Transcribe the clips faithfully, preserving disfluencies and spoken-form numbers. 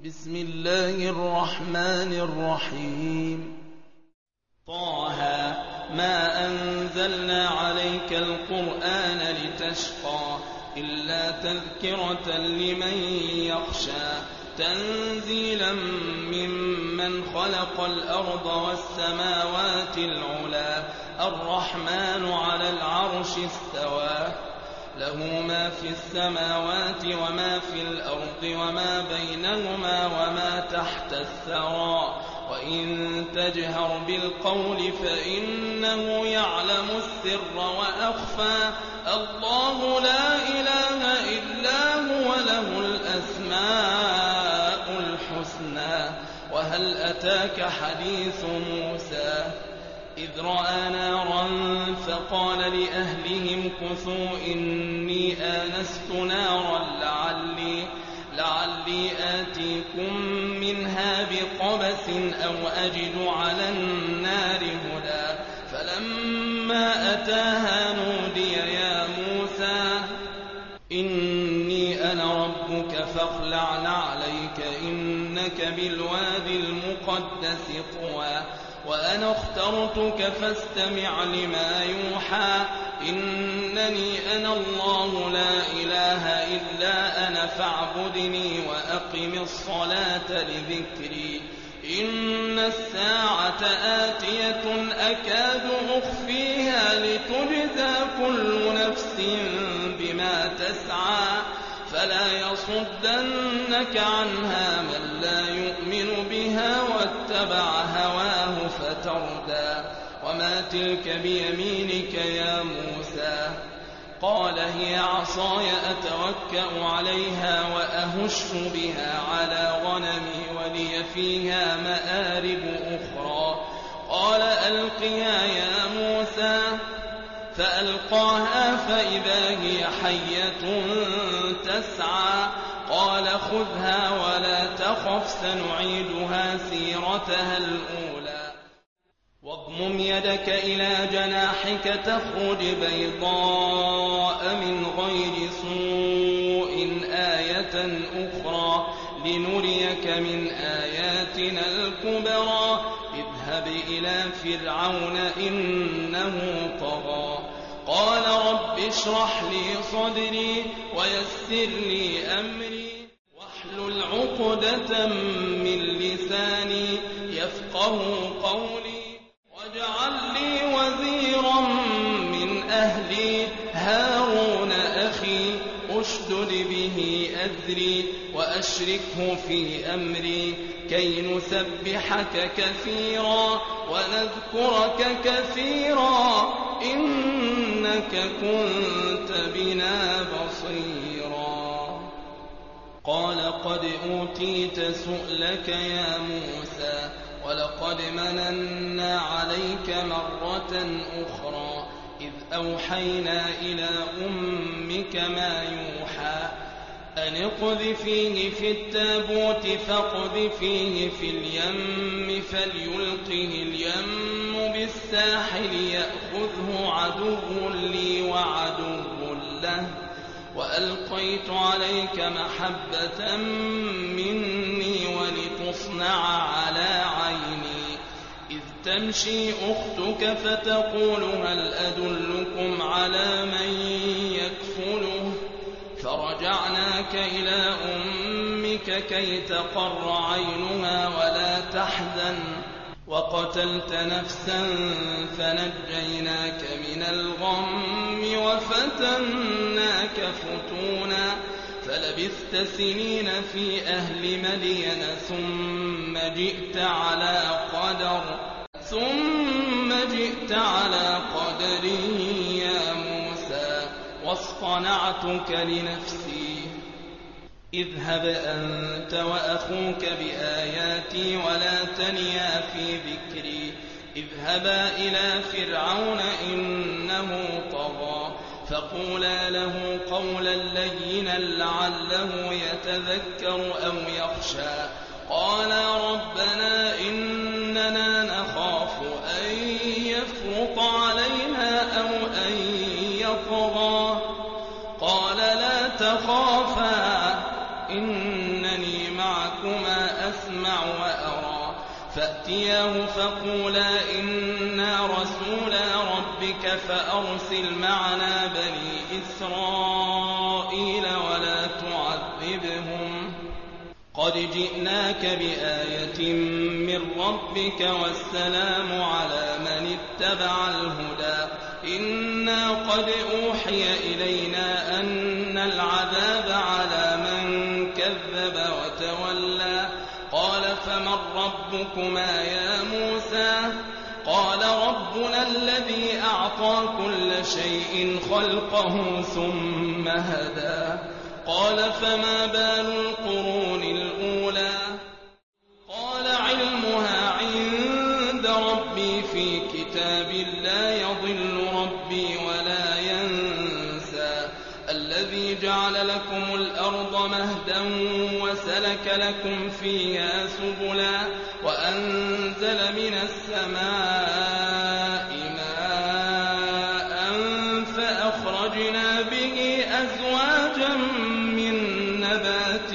بسم الله الرحمن الرحيم طه ما أنزلنا عليك القرآن لتشقى إلا تذكرة لمن يخشى تنزيلا ممن خلق الأرض والسماوات العلى الرحمن على العرش استوى له ما في السماوات وما في الأرض وما بينهما وما تحت الثرى وإن تجهر بالقول فإنه يعلم السر وأخفى الله لا إله إلا هو له الأسماء الحسنى وهل أتاك حديث موسى إذ رأى نارا فقال لأهلهم كثوا إني آنست نارا لعلي, لعلي آتيكم منها بقبس أو أجد على النار هدى فلما أتاها نودي يا موسى إني أنا ربك فاخلع عليك إنك بالوادي المقدس طوى وأنا اخترتك فاستمع لما يوحى إنني أنا الله لا إله إلا أنا فاعبدني وأقم الصلاة لذكري إن الساعة آتية أكاد أخفيها لتجزى كل نفس بما تسعى فلا يصدنك عنها من لا يؤمن بها واتبع هواه فتردى وما تلك بيمينك يا موسى قال هي عصاي أتوكأ عليها وأهش بها على غنمي ولي فيها مآرب أخرى قال ألقها يا موسى فألقاها فإذا هي حية تسعى قال خذها ولا تخف سنعيدها سيرتها الأولى واضمم يدك إلى جناحك تخرج بيضاء من غير سوء آية أخرى لنريك من آياتنا الكبرى اذهب إلى فرعون إنه طغى قال رب اشرح لي صدري ويسر لي أمري واحلل عقدة من لساني يفقه قولي واجعل لي وزيرا من أهلي هارون أخي أشدد به أذري وأشركه في أمري كي نسبحك كثيرا ونذكرك كثيرا إنك كنت بنا بصيرا قال قد أوتيت سؤلك يا موسى ولقد مننا عليك مرة أخرى إذ أوحينا إلى أمك ما يوحى أن اقذفيه في التابوت فاقذفيه في اليم فليلقه اليم بالساحل يأخذه عدو لي وعدو له وألقيت عليك محبة مني ولتصنع على عيني إذ تمشي أختك فتقول هل أدلكم على من يكفله فرجعناك إلى أمك كي تقر عينها ولا تحزن وقتلت نفسا فنجيناك من الغم وفتناك فتونا فلبثت سنين في أهل مدين ثم جئت على قدر ثم جئت على قدر يا موسى واصطنعتك لنفسي اذهب أنت وأخوك بآياتي ولا تنيا في ذكري اذهبا إلى فرعون إنه طغى فقولا له قولا لينا لعله يتذكر أو يخشى قالا ربنا إننا نخاف أن يفرط علينا أو أن يطغى قال لا تخافا إنني معكما أسمع وأرى فأتياه فقولا إنا رسولا ربك فأرسل معنا بني إسرائيل ولا تعذبهم قد جئناك بآية من ربك والسلام على من اتبع الهدى إنا قد أوحي إلينا أن العذاب على من كذب وتولى قال فمن ربكما يا موسى قال ربنا الذي أعطى كل شيء خلقه ثم هدى قال فما بال القرون الأولى قال علمها عند ربي في كتاب لا يضل ربي ولا ينسى الذي جعل لكم الأرض مهدا وسلك لكم فيها سبلا وأنزل من السماء ماء فأخرجنا به أزواجا من نبات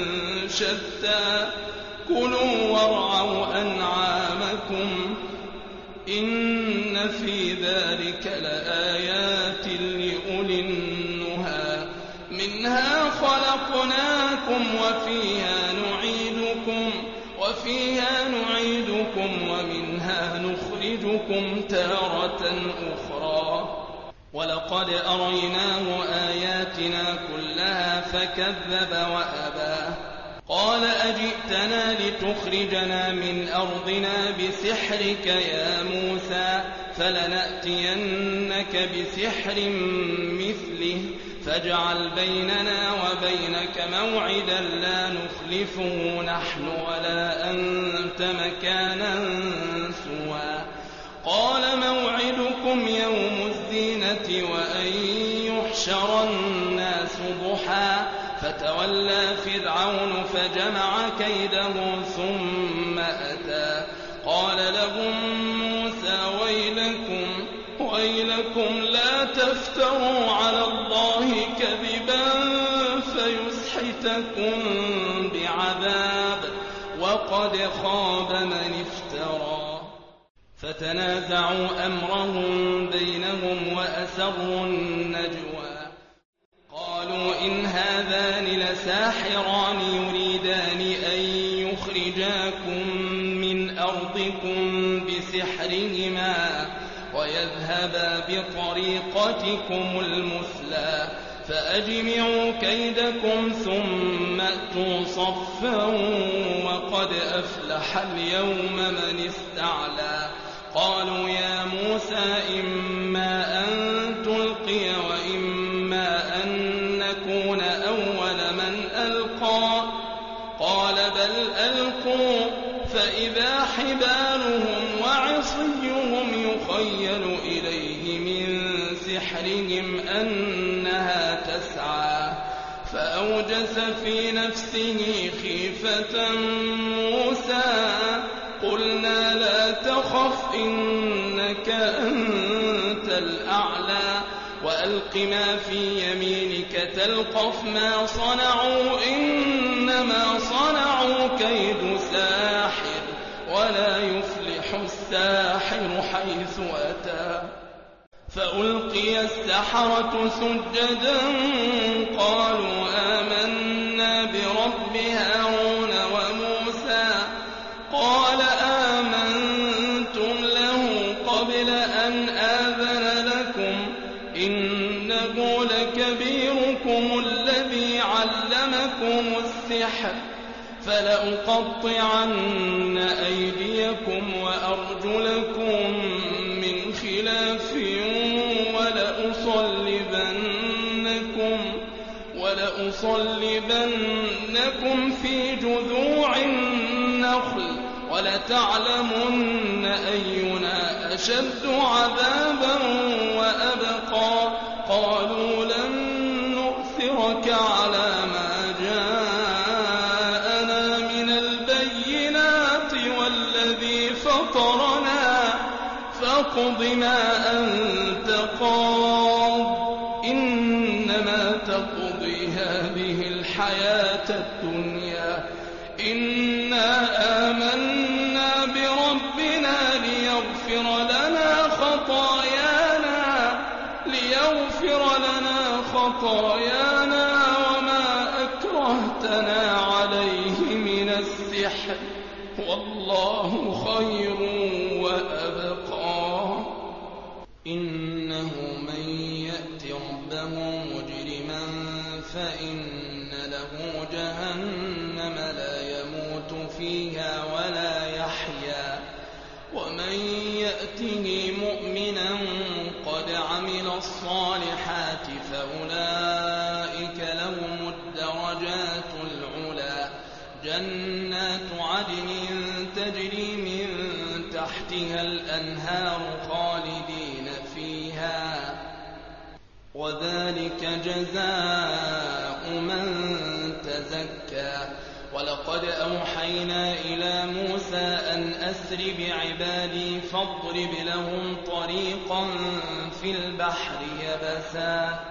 شتى كلوا وارعوا أنعامكم إن في ذلك لآيات لأولي النهى منها خلقناكم وفيها نعيدكم وفيها نعيدكم ومنها نخرجكم تارة أخرى ولقد أريناه آياتنا كلها فكذب وأبى قال أجئتنا لتخرجنا من أرضنا بسحرك يا موسى فلنأتينك بسحر مثله فاجعل بيننا وبينك موعدا لا نخلفه نحن ولا أنت مكانا سوى قال موعدكم يوم الزينة وأن يحشر الناس ضحى فتولى فرعون فجمع كيده ثم أتى قال لهم موسى ويلكم ويلكم لا تفتروا على الله كذبا فيسحتكم بعذاب وقد خاب من افترى فتنازعوا أمرهم بينهم وأسروا النجوى قالوا إن هذان لساحران يريدان أن يخرجاكم من أرضكم بسحرهما ويذهبا بطريقتكم المثلى فأجمعوا كيدكم ثم أتوا صفا وقد أفلح اليوم من استعلى قالوا يا موسى إما أن تلقي وإما أن نكون أول من ألقى قال بل ألقوا فإذا حبالهم وعصيهم يخيل إليه من سحرهم أنها تسعى فأوجس في نفسه خيفة موسى قلنا لا تخف إنك أنت الأعلى وألق ما في يمينك تلقف ما صنعوا إنما صنعوا كيد ساحر ولا يفلح الساحر حيث أتى فألقي السحرة سجدا قالوا آمنا برب هارون وموسى قال آمنتم له قبل أن آذن لكم إنه لكبيركم الذي علمكم السحر فلأقطعن أيديكم وأرجلكم من خلاف ولأصلبنكم ولأصلبنكم في جذوع النخل ولتعلمن أينا أشد عذابا وأبقى قالوا لن نؤثرك على ما جاءنا من البينات والذي فطرنا فاقض ما أنت قاض إنما تقضي هذه الحياة الدنيا إنا السحر والله خير وأبقى إنه من يأت ربه مجرما فإن له جهنم لا يموت فيها ولا يحيا ومن يأته مؤمنا قد عمل الصالحات فأولئك لهم الدرجات العلى جنات عدن تجري من تحتها الأنهار خالدين فيها وذلك جزاء من تزكى ولقد أوحينا إلى موسى أن أسر بعبادي فاضرب لهم طريقا في البحر يبسا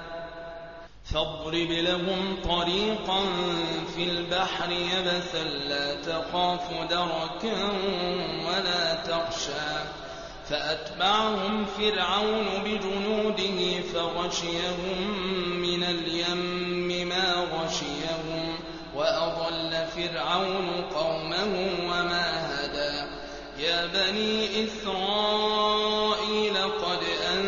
فاضرب لهم طريقا في البحر يبسا لا تخاف دركا ولا تخشى فأتبعهم فرعون بجنوده فغشيهم من اليم ما غشيهم وأضل فرعون قومه وما هدى يا بني إسرائيل قد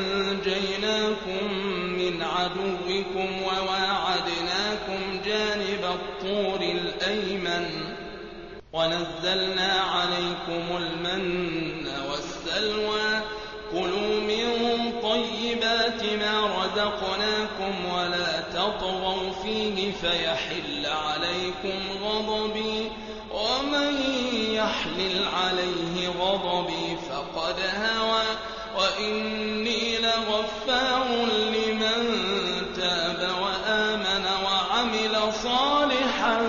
أنجيناكم من عدوكم وواعدناكم جانب الطور الأيمن ونزلنا عليكم المن والسلوى كلوا من طيبات ما رزقناكم ولا تطغوا فيه فيحل عليكم غضبي ومن يحلل عليه غضبي فقد هوى وإني لغفار لمن تاب وآمن وعمل صالحا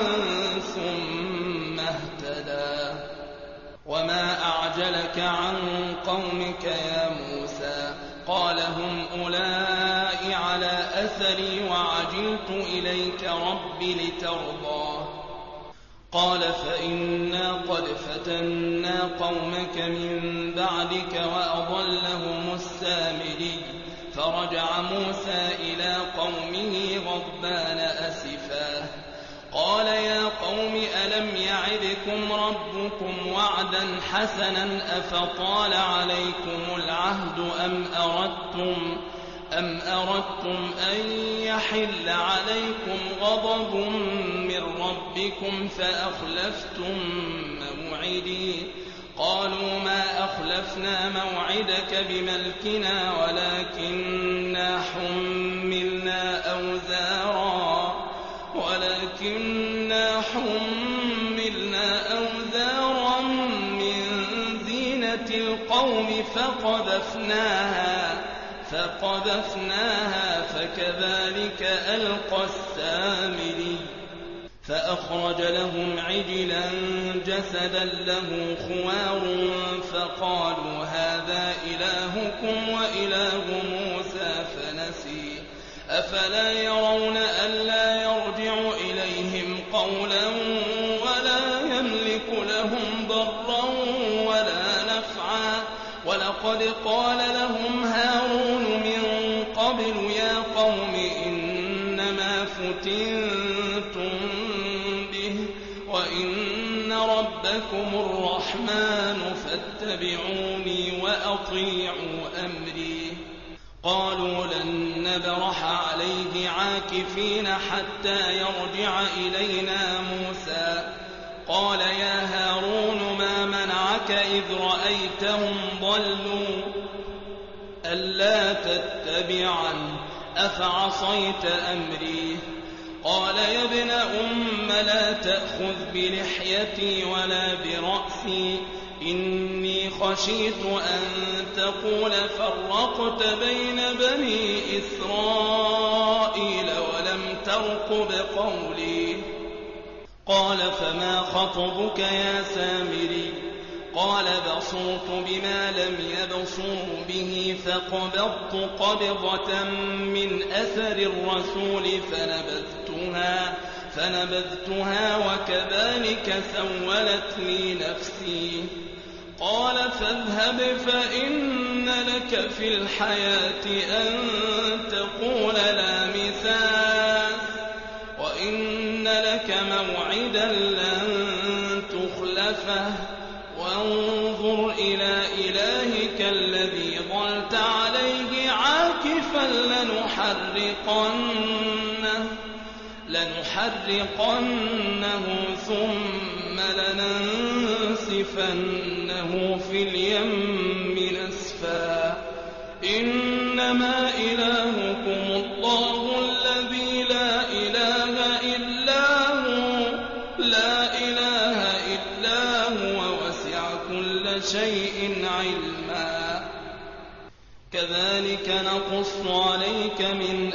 ثم اهتدى وما أعجلك عن قومك يا موسى قال هم أولئك على أثري وعجلت إليك رب لترضى قال فإنا قد فتنا قومك من بعدك وأضلهم السامري فرجع موسى إلى قومه غضبان أسفا قال يا قوم ألم يعدكم ربكم وعدا حسنا أفطال عليكم العهد أم أردتم أم أردتم أن يحل عليكم غضب من ربكم فأخلفتم موعدي قالوا ما أخلفنا موعدك بملكنا ولكننا حملنا أوزارا ولكننا حملنا أوزارا من زينة القوم فقذفناها فقذفناها فكذلك ألقى السامري فأخرج لهم عجلا جسدا له خوار فقالوا هذا إلهكم وإله موسى فنسي أفلا يرون ألا يرجع إليهم قولا ولا يملك لهم ضرا ولا نفعا ولقد قال لهم هارون من قبل يا قوم إنما فتنتم به وإن ربكم الرحمن فاتبعوني وأطيعوا أمري قالوا لن نبرح عليه عاكفين حتى يرجع إلينا موسى قال يا هارون ما منعك إذ رأيتهم ضلوا ألا تتبعن أفعصيت أمري قال يا ابن أم لا تأخذ بلحيتي ولا برأسي إني خشيت أن تقول فرقت بين بني إسرائيل ولم ترقب قولي قال فما خطبك يا سامري قال بصرت بما لم يبصروا به فقبضت قبضة من أثر الرسول فنبذتها فنبذتها وكذلك سولت لي نفسي قال فاذهب فإن لك في الحياة أن تقول لا مساس وإن لك موعدا لن تخلفه تلهفه وانظر إلى إلهك الذي ظلت عليه عاكفا لنحرقنه, لنحرقنه ثم لننسفنه في اليم نسفا إنما إلهكم الله الذي لا إله إلا هو لا إله إلا هو وسع كل شيء علما كذلك نقص عليك من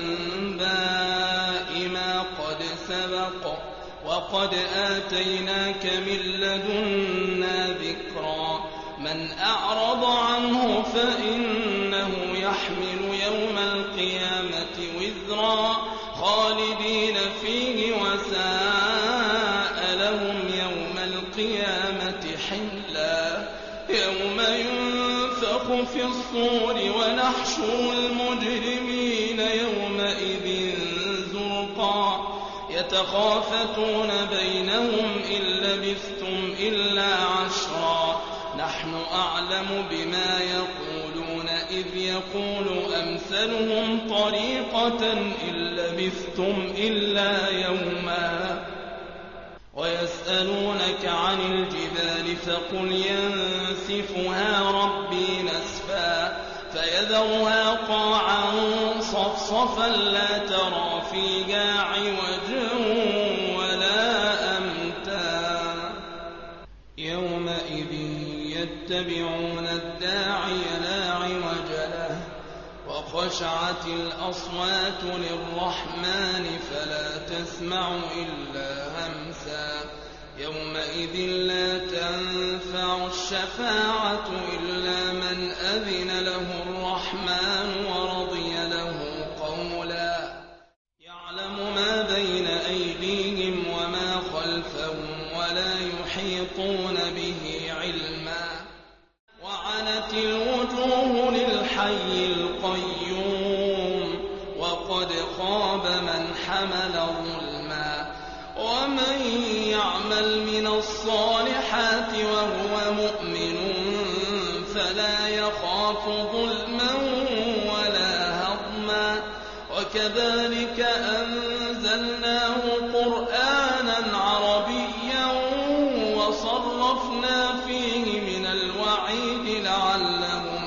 أنباء ما قد سبق وقد آتيناك من لدنا ذكرا من أعرض عنه فإنه يحمل يوم القيامة وزرا خالدين فيه وساء لهم يوم القيامة حملا يوم ينفخ في الصور ونحشر المجرمين يومئذ زرقا يتخافتون بينهم إن لبثتم إلا عشرا نحن أعلم بما يقولون إذ يقول أمثلهم طريقة إن لبثتم إلا يوما ويسألونك عن الجبال فقل ينسفها ربي نسفا فيذرها قاعا صفصفا لا ترى فيها عوجا ولا أمتا يومئذ يتبعون الداعي لا عوج له وخشعت الأصوات للرحمن فلا تسمع إلا همسا يومئذ لا تنفع الشفاعة إلا من أذن له الرحمن ورضي له قولا يعلم ما بين أيديهم وما خلفهم ولا يحيطون به علما وعنت الوجوه للحي القيوم وقد خاب من حمل ظلما ومن يعمل من الصالحات وهو مؤمن فلا يخاف ظلما ولا هضما وكذلك أنزلناه قرآنا عربيا وصرفنا فيه من الوعيد لعلهم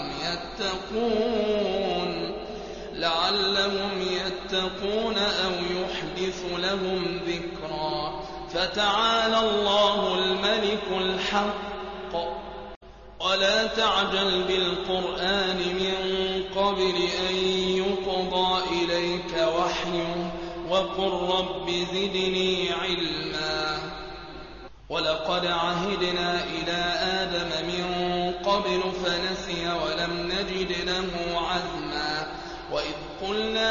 يتقون لعلهم يتقون أو يحدث لهم ذكرا فتعالى الله الملك الحق ولا تعجل بالقرآن من قبل أن يقضى إليك وحيه وقل رب زدني علما ولقد عهدنا إلى آدم من قبل فنسي ولم نجد له عزما وإذ قلنا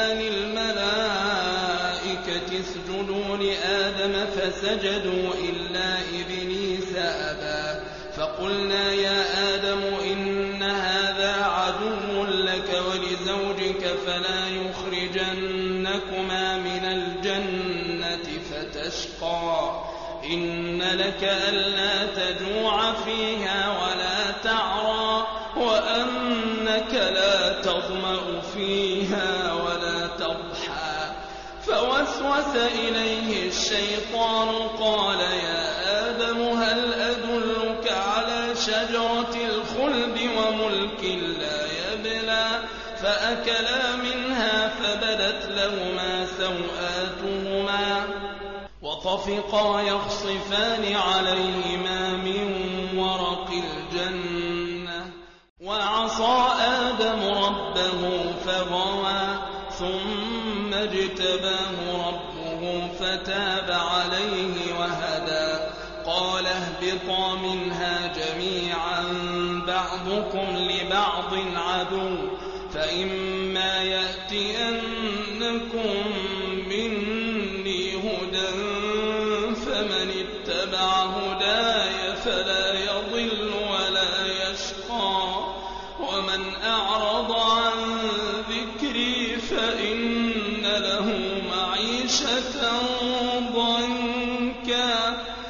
للملائكة اسجدوا لآدم فسجدوا إلا إبليس أبى فقلنا يا آدم إن هذا عدو لك ولزوجك فلا يخرجنكما من الجنة فتشقى إن لك ألا تجوع فيها ولا تعرى وأنك لا تظمأ فيها ولا تضحى فوسوس إليه الشيطان قال يا آدم هل أدلك على شجرة الخلد وملك لا يبلى فأكلا منها فبدت لهما سوآتهما وطفقا يخصفان عليهما من ورق الجنة وعصى آدم ربه فغوى ثم اجتباه ربه فتاب عليه وهدى قال اهبطا منها جميعا بعضكم لبعض عدو فإما يأتينكم مني هدى فمن اتبع هداي فلا يضل ولا يشقى ومن أعرض عن ذكري فإن له معيشة ضنكا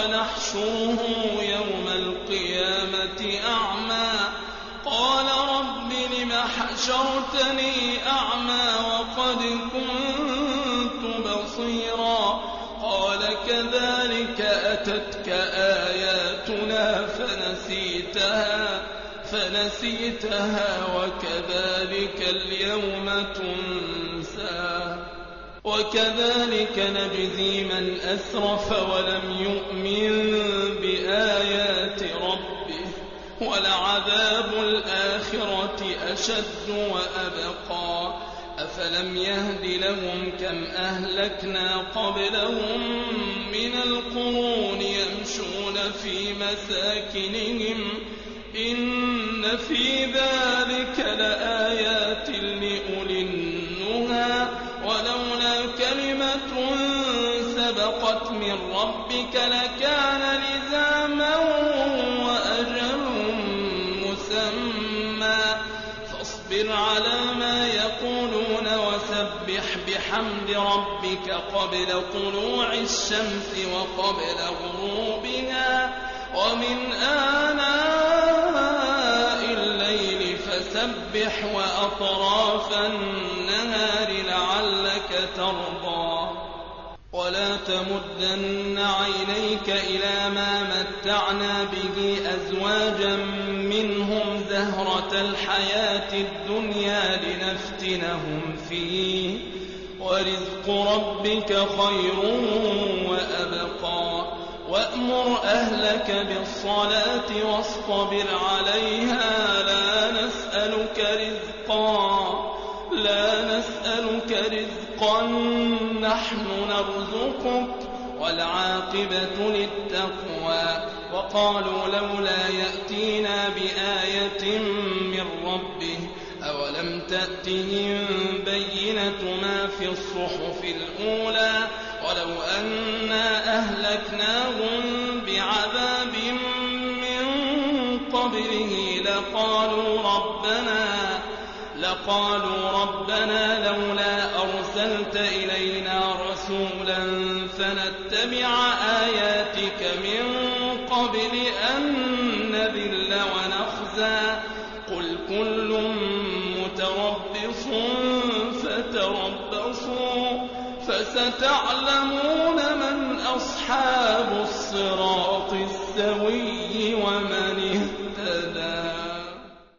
ونحشره يوم القيامة أعمى قال رب لم حشرتني أعمى وقد كنت بصيرا قال كذلك أتتك آياتنا فنسيتها فنسيتها وكذلك اليوم تنسى وكذلك نجزي من أسرف ولم يؤمن بآيات ربه ولعذاب الآخرة أشد وأبقى أفلم يهد لهم كم أهلكنا قبلهم من القرون يمشون في مساكنهم إن في ذلك لآيات لأولي النهى ولولا كلمة سبقت من ربك لكان لزاما وأجل مسمى فاصبر على ما يقولون وسبح بحمد ربك قبل طلوع الشمس وقبل غروبها ومن آناء الليل فسبح وأطراف النهار لعلك ترضى ولا تمدن عينيك إلى ما متعنا به أزواجا منهم زهرة الحياة الدنيا لنفتنهم فيه ورزق ربك خير وأبقى وأمر أهلك بالصلاة واصطبر عليها لا نسألك رزقا لا نسألك رزقا نحن نرزقك والعاقبة للتقوى وقالوا لولا يأتينا بآية من ربه أولم تأتهم بينة ما في الصحف الأولى ولو أنا أهلكناهم بعذاب من قبله لقالوا ربنا لقالوا ربنا لولا أرسلت إلينا رسولا فنتبع آياتك من قبل أن نذل ونخزى قل كل متربص فتربصوا فستعلمون من أصحاب الصراط السوي